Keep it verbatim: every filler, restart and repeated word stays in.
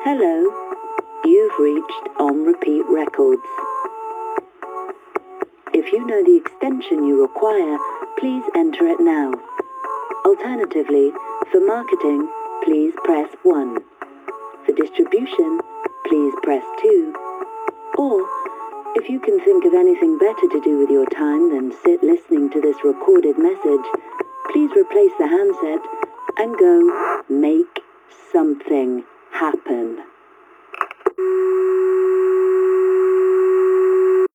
Hello, you've reached On Repeat Records. If you know the extension you require, please enter it now. Alternatively, for marketing, please press one. For distribution, please press two. Or, if you can think of anything better to do with your time than sit listening to this recorded message, please replace the handset and go make something happen.